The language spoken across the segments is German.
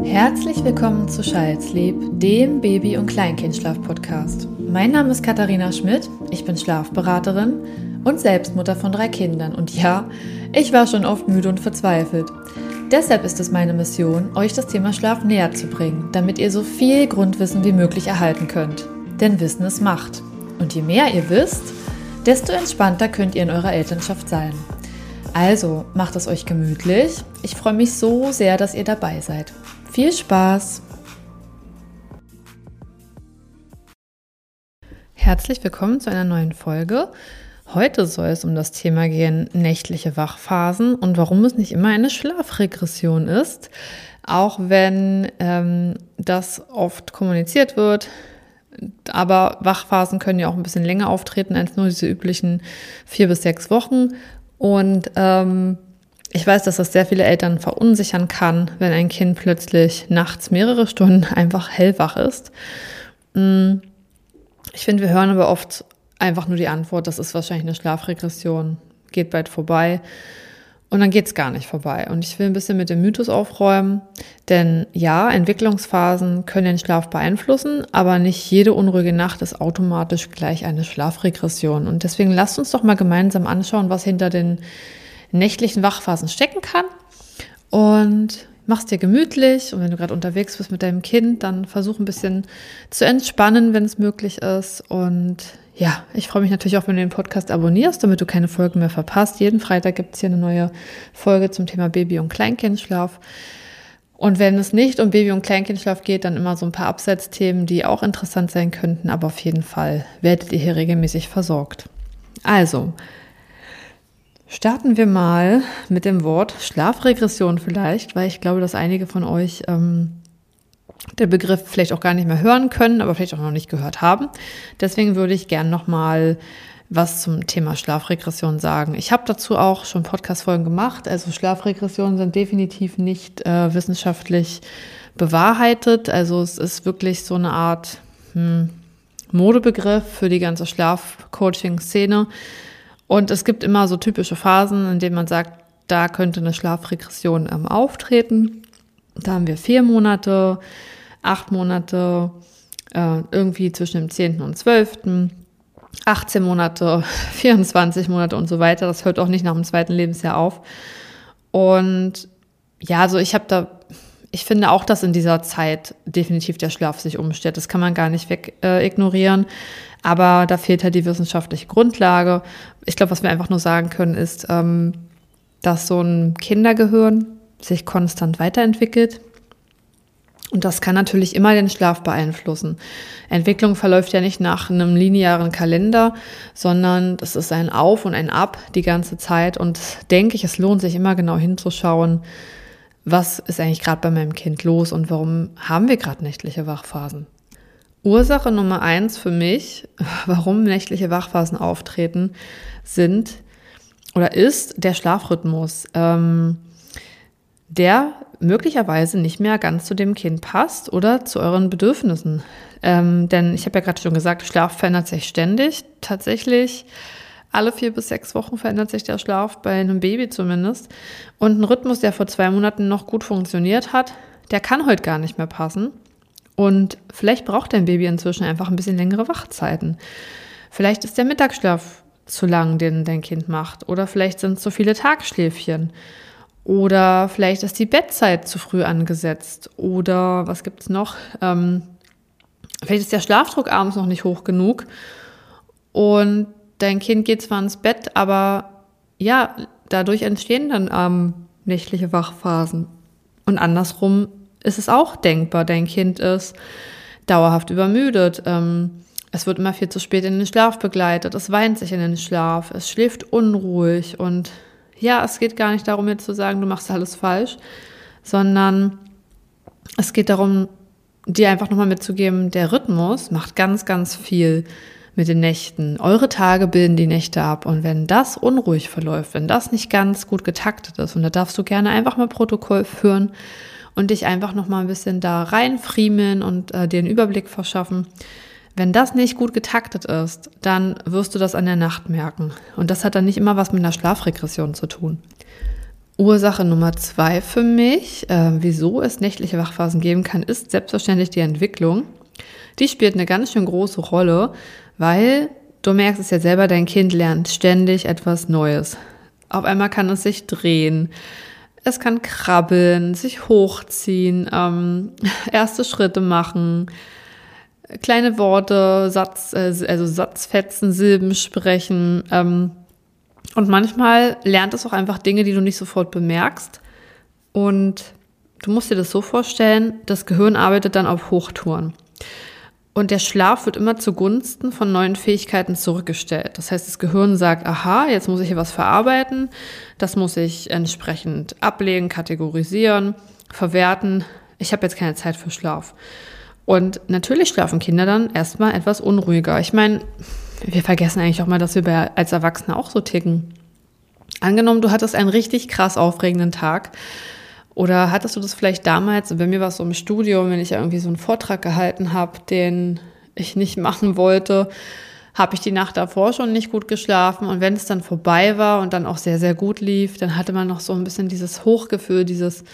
Herzlich willkommen zu Child's-Lieb, dem Baby- und Kleinkindschlaf-Podcast. Mein Name ist Katharina Schmidt, ich bin Schlafberaterin und Selbstmutter von 3 Kindern. Und ja, ich war schon oft müde und verzweifelt. Deshalb ist es meine Mission, euch das Thema Schlaf näher zu bringen, damit ihr so viel Grundwissen wie möglich erhalten könnt. Denn Wissen ist Macht. Und je mehr ihr wisst, desto entspannter könnt ihr in eurer Elternschaft sein. Also, macht es euch gemütlich. Ich freue mich so sehr, dass ihr dabei seid. Viel Spaß! Herzlich willkommen zu einer neuen Folge. Heute soll es um das Thema gehen, nächtliche Wachphasen und warum es nicht immer eine Schlafregression ist, auch wenn das oft kommuniziert wird. Aber Wachphasen können ja auch ein bisschen länger auftreten als nur diese üblichen 4 bis 6 Wochen. Und ich weiß, dass das sehr viele Eltern verunsichern kann, wenn ein Kind plötzlich nachts mehrere Stunden einfach hellwach ist. Ich finde, wir hören aber oft einfach nur die Antwort, das ist wahrscheinlich eine Schlafregression, geht bald vorbei. Und dann geht es gar nicht vorbei. Und ich will ein bisschen mit dem Mythos aufräumen, denn ja, Entwicklungsphasen können den Schlaf beeinflussen, aber nicht jede unruhige Nacht ist automatisch gleich eine Schlafregression. Und deswegen lasst uns doch mal gemeinsam anschauen, was hinter den nächtlichen Wachphasen stecken kann. Und mach's dir gemütlich und wenn du gerade unterwegs bist mit deinem Kind, dann versuch ein bisschen zu entspannen, wenn es möglich ist. Und ja, ich freue mich natürlich auch, wenn du den Podcast abonnierst, damit du keine Folgen mehr verpasst. Jeden Freitag gibt es hier eine neue Folge zum Thema Baby- und Kleinkindschlaf. Und wenn es nicht um Baby- und Kleinkindschlaf geht, dann immer so ein paar Abseitsthemen, die auch interessant sein könnten. Aber auf jeden Fall werdet ihr hier regelmäßig versorgt. Also, starten wir mal mit dem Wort Schlafregression vielleicht, weil ich glaube, dass einige von euch der Begriff vielleicht auch gar nicht mehr hören können, aber vielleicht auch noch nicht gehört haben. Deswegen würde ich gerne nochmal was zum Thema Schlafregression sagen. Ich habe dazu auch schon Podcast-Folgen gemacht. Also Schlafregressionen sind definitiv nicht wissenschaftlich bewahrheitet. Also es ist wirklich so eine Art Modebegriff für die ganze Schlafcoaching-Szene. Und es gibt immer so typische Phasen, in denen man sagt, da könnte eine Schlafregression auftreten. Da haben wir 4 Monate, 8 Monate, irgendwie zwischen dem 10. und 12., 18 Monate, 24 Monate und so weiter. Das hört auch nicht nach dem 2. Lebensjahr auf. Und ja, also ich finde auch, dass in dieser Zeit definitiv der Schlaf sich umstellt. Das kann man gar nicht ignorieren. Aber da fehlt halt die wissenschaftliche Grundlage. Ich glaube, was wir einfach nur sagen können, ist, dass so ein Kindergehirn sich konstant weiterentwickelt. Und das kann natürlich immer den Schlaf beeinflussen. Entwicklung verläuft ja nicht nach einem linearen Kalender, sondern das ist ein Auf und ein Ab die ganze Zeit. Und denke ich, es lohnt sich immer genau hinzuschauen, was ist eigentlich gerade bei meinem Kind los und warum haben wir gerade nächtliche Wachphasen. Ursache Nummer 1 für mich, warum nächtliche Wachphasen auftreten, ist der Schlafrhythmus, der möglicherweise nicht mehr ganz zu dem Kind passt oder zu euren Bedürfnissen. Denn ich habe ja gerade schon gesagt, Schlaf verändert sich ständig. Tatsächlich alle 4 bis 6 Wochen verändert sich der Schlaf, bei einem Baby zumindest. Und ein Rhythmus, der vor 2 Monaten noch gut funktioniert hat, der kann heute gar nicht mehr passen. Und vielleicht braucht dein Baby inzwischen einfach ein bisschen längere Wachzeiten. Vielleicht ist der Mittagsschlaf zu lang, den dein Kind macht. Oder vielleicht sind es zu viele Tagschläfchen. Oder vielleicht ist die Bettzeit zu früh angesetzt. Oder was gibt's noch? Vielleicht ist der Schlafdruck abends noch nicht hoch genug. Und dein Kind geht zwar ins Bett, aber ja, dadurch entstehen dann nächtliche Wachphasen. Und andersrum ist es auch denkbar. Dein Kind ist dauerhaft übermüdet. Es wird immer viel zu spät in den Schlaf begleitet. Es weint sich in den Schlaf. Es schläft unruhig. Und ja, es geht gar nicht darum, jetzt zu sagen, du machst alles falsch, sondern es geht darum, dir einfach nochmal mitzugeben, der Rhythmus macht ganz, ganz viel mit den Nächten. Eure Tage bilden die Nächte ab. Und wenn das unruhig verläuft, wenn das nicht ganz gut getaktet ist, und da darfst du gerne einfach mal Protokoll führen, und dich einfach noch mal ein bisschen da reinfriemeln und dir einen Überblick verschaffen. Wenn das nicht gut getaktet ist, dann wirst du das an der Nacht merken. Und das hat dann nicht immer was mit einer Schlafregression zu tun. Ursache Nummer 2 für mich, wieso es nächtliche Wachphasen geben kann, ist selbstverständlich die Entwicklung. Die spielt eine ganz schön große Rolle, weil du merkst es ja selber, dein Kind lernt ständig etwas Neues. Auf einmal kann es sich drehen, es kann krabbeln, sich hochziehen, erste Schritte machen, kleine Worte, Satzfetzen, Silben sprechen. Und manchmal lernt es auch einfach Dinge, die du nicht sofort bemerkst. Und du musst dir das so vorstellen, das Gehirn arbeitet dann auf Hochtouren. Und der Schlaf wird immer zugunsten von neuen Fähigkeiten zurückgestellt. Das heißt, das Gehirn sagt, aha, jetzt muss ich hier was verarbeiten, das muss ich entsprechend ablegen, kategorisieren, verwerten. Ich habe jetzt keine Zeit für Schlaf. Und natürlich schlafen Kinder dann erstmal etwas unruhiger. Ich meine, wir vergessen eigentlich auch mal, dass wir als Erwachsene auch so ticken. Angenommen, du hattest einen richtig krass aufregenden Tag. Oder hattest du das vielleicht damals, bei mir war es so im Studium, wenn ich irgendwie so einen Vortrag gehalten habe, den ich nicht machen wollte, habe ich die Nacht davor schon nicht gut geschlafen. Und wenn es dann vorbei war und dann auch sehr, sehr gut lief, dann hatte man noch so ein bisschen dieses Hochgefühl, dieses,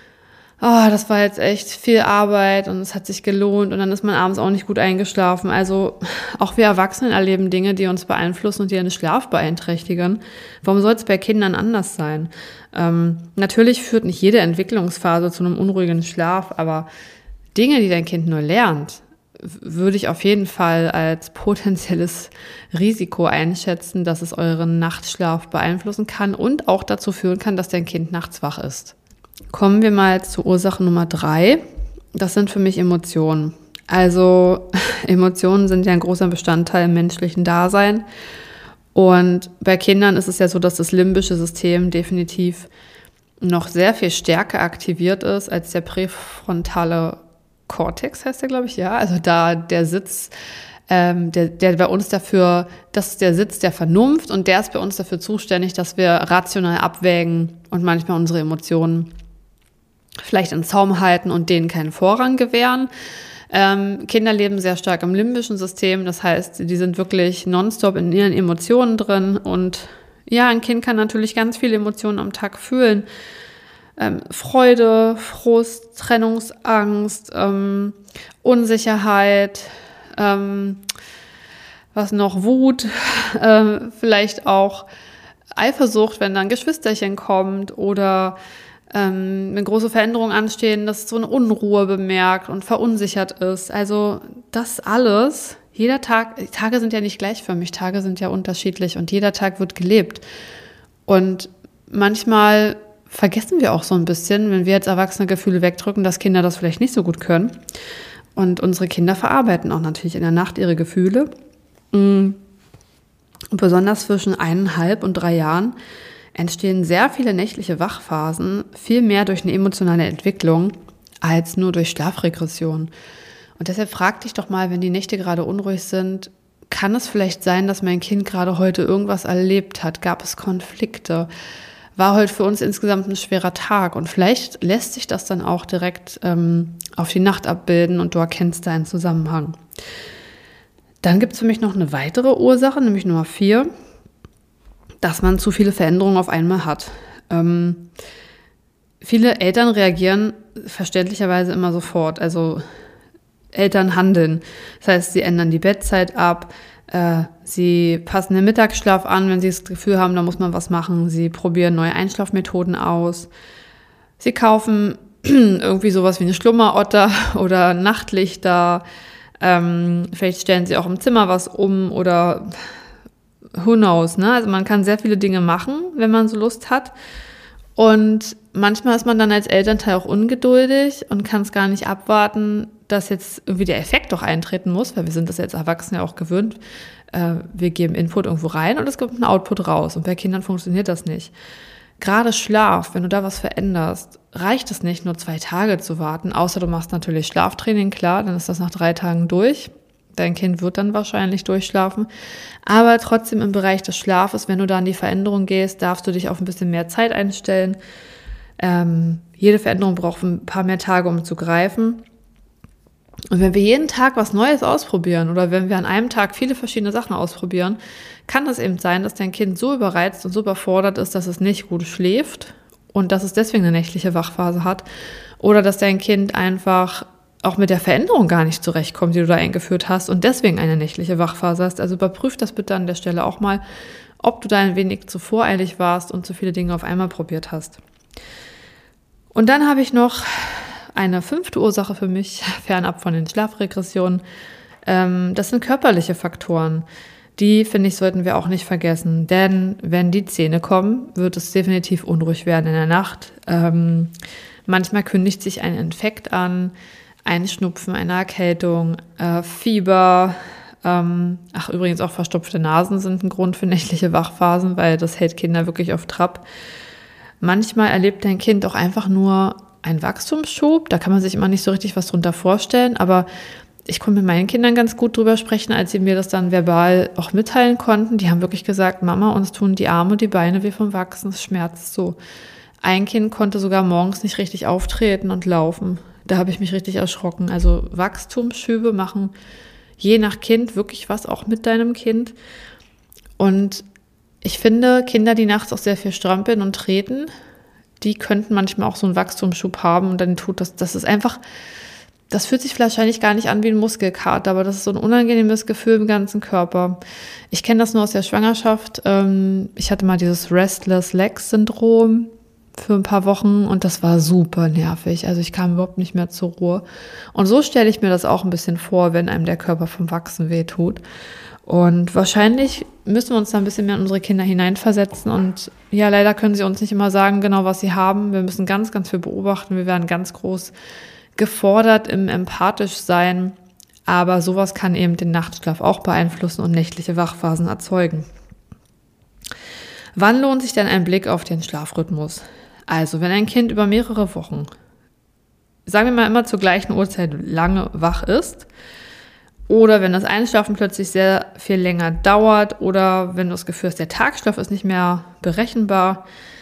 das war jetzt echt viel Arbeit und es hat sich gelohnt und dann ist man abends auch nicht gut eingeschlafen. Also auch wir Erwachsenen erleben Dinge, die uns beeinflussen und die den Schlaf beeinträchtigen. Warum soll es bei Kindern anders sein? Natürlich führt nicht jede Entwicklungsphase zu einem unruhigen Schlaf, aber Dinge, die dein Kind nur lernt, würde ich auf jeden Fall als potenzielles Risiko einschätzen, dass es euren Nachtschlaf beeinflussen kann und auch dazu führen kann, dass dein Kind nachts wach ist. Kommen wir mal zur Ursache Nummer 3. Das sind für mich Emotionen. Also Emotionen sind ja ein großer Bestandteil im menschlichen Dasein. Und bei Kindern ist es ja so, dass das limbische System definitiv noch sehr viel stärker aktiviert ist als der präfrontale Kortex, heißt der, glaube ich, ja. Also da der Sitz, der bei uns dafür, das ist der Sitz der Vernunft und der ist bei uns dafür zuständig, dass wir rational abwägen und manchmal unsere Emotionen vielleicht in Zaum halten und denen keinen Vorrang gewähren. Kinder leben sehr stark im limbischen System, das heißt, die sind wirklich nonstop in ihren Emotionen drin und ja, ein Kind kann natürlich ganz viele Emotionen am Tag fühlen. Freude, Frust, Trennungsangst, Unsicherheit, was noch, Wut, vielleicht auch Eifersucht, wenn dann ein Geschwisterchen kommt oder eine große Veränderung anstehen, dass so eine Unruhe bemerkt und verunsichert ist. Also das alles, jeder Tag, Tage sind ja nicht gleichförmig, Tage sind ja unterschiedlich und jeder Tag wird gelebt. Und manchmal vergessen wir auch so ein bisschen, wenn wir als Erwachsene Gefühle wegdrücken, dass Kinder das vielleicht nicht so gut können. Und unsere Kinder verarbeiten auch natürlich in der Nacht ihre Gefühle. Und besonders zwischen 1,5 und 3 Jahren entstehen sehr viele nächtliche Wachphasen, viel mehr durch eine emotionale Entwicklung als nur durch Schlafregression. Und deshalb frag dich doch mal, wenn die Nächte gerade unruhig sind, kann es vielleicht sein, dass mein Kind gerade heute irgendwas erlebt hat? Gab es Konflikte? War heute für uns insgesamt ein schwerer Tag? Und vielleicht lässt sich das dann auch direkt auf die Nacht abbilden und du erkennst da einen Zusammenhang. Dann gibt es für mich noch eine weitere Ursache, nämlich Nummer 4, dass man zu viele Veränderungen auf einmal hat. Viele Eltern reagieren verständlicherweise immer sofort. Also Eltern handeln. Das heißt, sie ändern die Bettzeit ab, sie passen den Mittagsschlaf an, wenn sie das Gefühl haben, da muss man was machen. Sie probieren neue Einschlafmethoden aus. Sie kaufen irgendwie sowas wie eine Schlummerotter oder Nachtlichter. Vielleicht stellen sie auch im Zimmer was um oder who knows, ne? Also man kann sehr viele Dinge machen, wenn man so Lust hat. Und manchmal ist man dann als Elternteil auch ungeduldig und kann es gar nicht abwarten, dass jetzt irgendwie der Effekt doch eintreten muss, weil wir sind das jetzt Erwachsene auch gewöhnt. Wir geben Input irgendwo rein und es kommt ein Output raus. Und bei Kindern funktioniert das nicht. Gerade Schlaf, wenn du da was veränderst, reicht es nicht, nur 2 Tage zu warten, außer du machst natürlich Schlaftraining, klar, dann ist das nach 3 Tagen durch. Dein Kind wird dann wahrscheinlich durchschlafen. Aber trotzdem im Bereich des Schlafes, wenn du da in die Veränderung gehst, darfst du dich auf ein bisschen mehr Zeit einstellen. Jede Veränderung braucht ein paar mehr Tage, um zu greifen. Und wenn wir jeden Tag was Neues ausprobieren oder wenn wir an einem Tag viele verschiedene Sachen ausprobieren, kann es eben sein, dass dein Kind so überreizt und so überfordert ist, dass es nicht gut schläft und dass es deswegen eine nächtliche Wachphase hat. Oder dass dein Kind einfach auch mit der Veränderung gar nicht zurechtkommt, die du da eingeführt hast und deswegen eine nächtliche Wachphase hast. Also überprüf das bitte an der Stelle auch mal, ob du da ein wenig zu voreilig warst und zu viele Dinge auf einmal probiert hast. Und dann habe ich noch eine 5. Ursache für mich, fernab von den Schlafregressionen. Das sind körperliche Faktoren. Die, finde ich, sollten wir auch nicht vergessen. Denn wenn die Zähne kommen, wird es definitiv unruhig werden in der Nacht. Manchmal kündigt sich ein Infekt an, ein Schnupfen, eine Erkältung, Fieber. Übrigens auch verstopfte Nasen sind ein Grund für nächtliche Wachphasen, weil das hält Kinder wirklich auf Trab. Manchmal erlebt dein Kind auch einfach nur einen Wachstumsschub. Da kann man sich immer nicht so richtig was drunter vorstellen, aber ich konnte mit meinen Kindern ganz gut drüber sprechen, als sie mir das dann verbal auch mitteilen konnten. Die haben wirklich gesagt, Mama, uns tun die Arme und die Beine weh vom Wachsen, es schmerzt so. Ein Kind konnte sogar morgens nicht richtig auftreten und laufen. Da habe ich mich richtig erschrocken. Also Wachstumsschübe machen je nach Kind wirklich was auch mit deinem Kind. Und ich finde, Kinder, die nachts auch sehr viel strampeln und treten, die könnten manchmal auch so einen Wachstumsschub haben und dann tut das ist einfach, das fühlt sich wahrscheinlich gar nicht an wie ein Muskelkater, aber das ist so ein unangenehmes Gefühl im ganzen Körper. Ich kenne das nur aus der Schwangerschaft. Ich hatte mal dieses Restless Legs Syndrom für ein paar Wochen und das war super nervig. Also ich kam überhaupt nicht mehr zur Ruhe. Und so stelle ich mir das auch ein bisschen vor, wenn einem der Körper vom Wachsen wehtut. Und wahrscheinlich müssen wir uns da ein bisschen mehr in unsere Kinder hineinversetzen. Und ja, leider können sie uns nicht immer sagen, genau was sie haben. Wir müssen ganz, ganz viel beobachten. Wir werden ganz groß gefordert im empathisch sein. Aber sowas kann eben den Nachtschlaf auch beeinflussen und nächtliche Wachphasen erzeugen. Wann lohnt sich denn ein Blick auf den Schlafrhythmus? Also, wenn ein Kind über mehrere Wochen, sagen wir mal immer zur gleichen Uhrzeit lange wach ist, oder wenn das Einschlafen plötzlich sehr viel länger dauert, oder wenn du das Gefühl hast, der Tagschlaf ist nicht mehr berechenbar,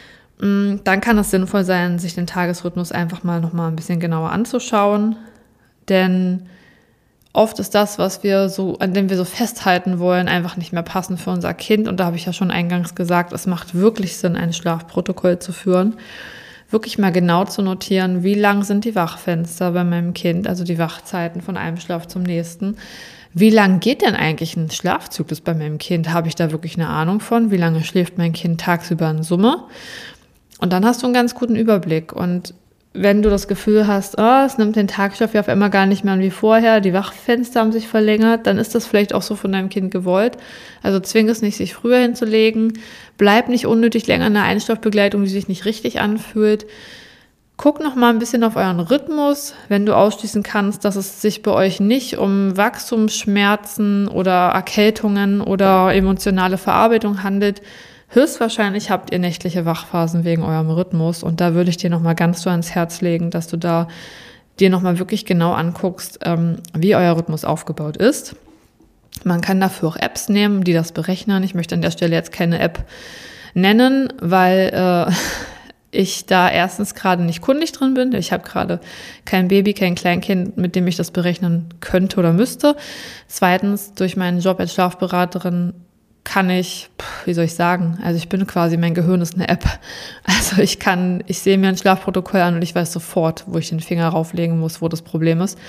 dann kann es sinnvoll sein, sich den Tagesrhythmus einfach mal nochmal ein bisschen genauer anzuschauen. Denn oft ist das, an dem wir so festhalten wollen, einfach nicht mehr passend für unser Kind. Und da habe ich ja schon eingangs gesagt, es macht wirklich Sinn, ein Schlafprotokoll zu führen. Wirklich mal genau zu notieren, wie lang sind die Wachfenster bei meinem Kind, also die Wachzeiten von einem Schlaf zum nächsten. Wie lang geht denn eigentlich ein Schlafzyklus bei meinem Kind? Habe ich da wirklich eine Ahnung von? Wie lange schläft mein Kind tagsüber in Summe? Und dann hast du einen ganz guten Überblick. Und wenn du das Gefühl hast, es nimmt den Tagschlaf ja auf einmal gar nicht mehr an wie vorher, die Wachfenster haben sich verlängert, dann ist das vielleicht auch so von deinem Kind gewollt. Also zwing es nicht, sich früher hinzulegen. Bleib nicht unnötig länger in einer Einschlafbegleitung, die sich nicht richtig anfühlt. Guck noch mal ein bisschen auf euren Rhythmus, wenn du ausschließen kannst, dass es sich bei euch nicht um Wachstumsschmerzen oder Erkältungen oder emotionale Verarbeitung handelt. Höchstwahrscheinlich habt ihr nächtliche Wachphasen wegen eurem Rhythmus und da würde ich dir nochmal ganz so ans Herz legen, dass du da dir nochmal wirklich genau anguckst, wie euer Rhythmus aufgebaut ist. Man kann dafür auch Apps nehmen, die das berechnen. Ich möchte an der Stelle jetzt keine App nennen, weil ich da erstens gerade nicht kundig drin bin. Ich habe gerade kein Baby, kein Kleinkind, mit dem ich das berechnen könnte oder müsste. Zweitens, durch meinen Job als Schlafberaterin kann ich, also ich bin quasi, mein Gehirn ist eine App. Also ich sehe mir ein Schlafprotokoll an und ich weiß sofort, wo ich den Finger rauflegen muss, wo das Problem ist.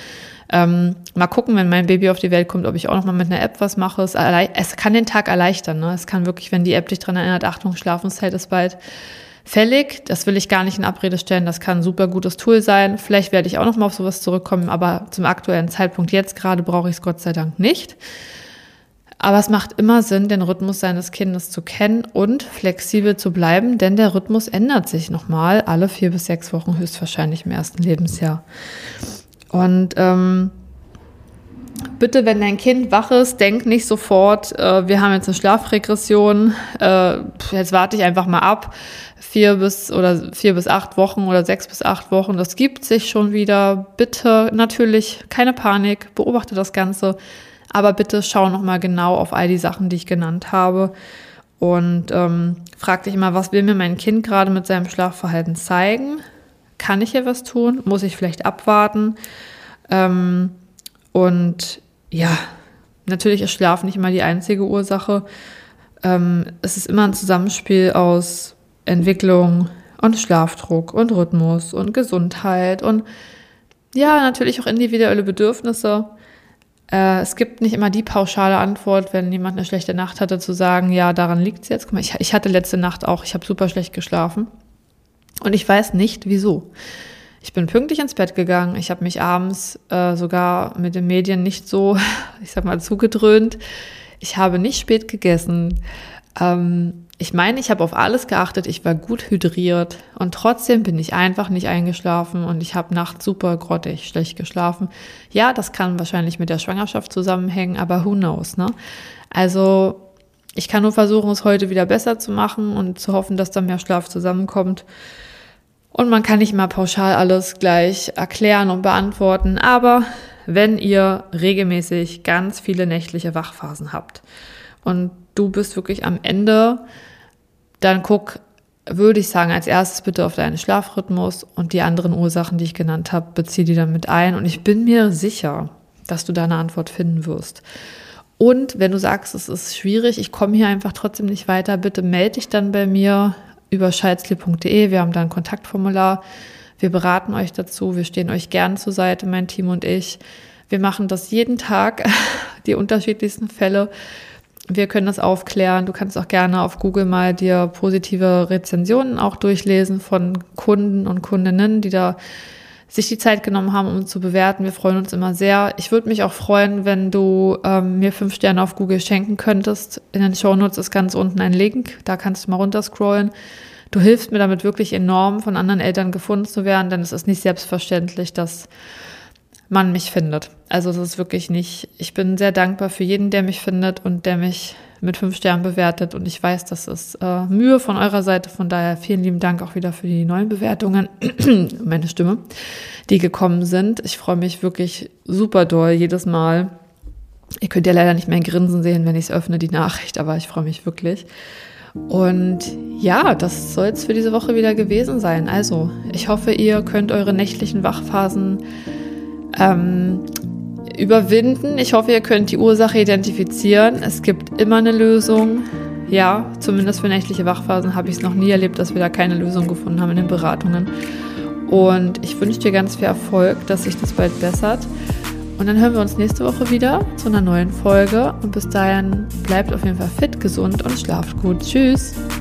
Mal gucken, wenn mein Baby auf die Welt kommt, ob ich auch noch mal mit einer App was mache. Es kann den Tag erleichtern, ne? Es kann wirklich, wenn die App dich daran erinnert, Achtung, Schlafenszeit ist bald fällig. Das will ich gar nicht in Abrede stellen. Das kann ein super gutes Tool sein. Vielleicht werde ich auch noch mal auf sowas zurückkommen, aber zum aktuellen Zeitpunkt jetzt gerade brauche ich es Gott sei Dank nicht. Aber es macht immer Sinn, den Rhythmus seines Kindes zu kennen und flexibel zu bleiben, denn der Rhythmus ändert sich nochmal alle 4 bis 6 Wochen, höchstwahrscheinlich im ersten Lebensjahr. Und bitte, wenn dein Kind wach ist, denk nicht sofort, wir haben jetzt eine Schlafregression, jetzt warte ich einfach mal ab, 4 bis 8 Wochen oder 6 bis 8 Wochen, das gibt sich schon wieder. Bitte, natürlich, keine Panik, beobachte das Ganze. Aber bitte schau nochmal genau auf all die Sachen, die ich genannt habe und frag dich immer, was will mir mein Kind gerade mit seinem Schlafverhalten zeigen? Kann ich hier was tun? Muss ich vielleicht abwarten? Und ja, natürlich ist Schlaf nicht immer die einzige Ursache. Es ist immer ein Zusammenspiel aus Entwicklung, und Schlafdruck und Rhythmus und Gesundheit und ja, natürlich auch individuelle Bedürfnisse. Es gibt nicht immer die pauschale Antwort, wenn jemand eine schlechte Nacht hatte, zu sagen, ja, daran liegt es jetzt. Guck mal, ich hatte letzte Nacht auch, ich habe super schlecht geschlafen und ich weiß nicht, wieso. Ich bin pünktlich ins Bett gegangen, ich habe mich abends sogar mit den Medien nicht so, ich sag mal, zugedröhnt. Ich habe nicht spät gegessen. Ich meine, ich habe auf alles geachtet, ich war gut hydriert und trotzdem bin ich einfach nicht eingeschlafen und ich habe nachts super grottig schlecht geschlafen. Ja, das kann wahrscheinlich mit der Schwangerschaft zusammenhängen, aber who knows, ne? Also ich kann nur versuchen, es heute wieder besser zu machen und zu hoffen, dass da mehr Schlaf zusammenkommt. Und man kann nicht mal pauschal alles gleich erklären und beantworten, aber wenn ihr regelmäßig ganz viele nächtliche Wachphasen habt und du bist wirklich am Ende, dann würde ich sagen, als erstes bitte auf deinen Schlafrhythmus und die anderen Ursachen, die ich genannt habe, beziehe die dann mit ein. Und ich bin mir sicher, dass du da eine Antwort finden wirst. Und wenn du sagst, es ist schwierig, ich komme hier einfach trotzdem nicht weiter, bitte melde dich dann bei mir über scheidsley.de. Wir haben da ein Kontaktformular. Wir beraten euch dazu. Wir stehen euch gern zur Seite, mein Team und ich. Wir machen das jeden Tag, die unterschiedlichsten Fälle. Wir können das aufklären. Du kannst auch gerne auf Google mal dir positive Rezensionen auch durchlesen von Kunden und Kundinnen, die da sich die Zeit genommen haben, um zu bewerten. Wir freuen uns immer sehr. Ich würde mich auch freuen, wenn du mir 5 Sterne auf Google schenken könntest. In den Shownotes ist ganz unten ein Link. Da kannst du mal runterscrollen. Du hilfst mir damit wirklich enorm, von anderen Eltern gefunden zu werden, denn es ist nicht selbstverständlich, dass man mich findet. Also es ist wirklich nicht, ich bin sehr dankbar für jeden, der mich findet und der mich mit 5 Sternen bewertet und ich weiß, das ist Mühe von eurer Seite, von daher vielen lieben Dank auch wieder für die neuen Bewertungen, meine Stimme, die gekommen sind. Ich freue mich wirklich super doll jedes Mal. Ihr könnt ja leider nicht mein Grinsen sehen, wenn ich es öffne, die Nachricht, aber ich freue mich wirklich. Und ja, das soll es für diese Woche wieder gewesen sein. Also, ich hoffe, ihr könnt eure nächtlichen Wachphasen überwinden. Ich hoffe, ihr könnt die Ursache identifizieren. Es gibt immer eine Lösung. Ja, zumindest für nächtliche Wachphasen habe ich es noch nie erlebt, dass wir da keine Lösung gefunden haben in den Beratungen. Und ich wünsche dir ganz viel Erfolg, dass sich das bald bessert. Und dann hören wir uns nächste Woche wieder zu einer neuen Folge. Und bis dahin bleibt auf jeden Fall fit, gesund und schlaft gut. Tschüss!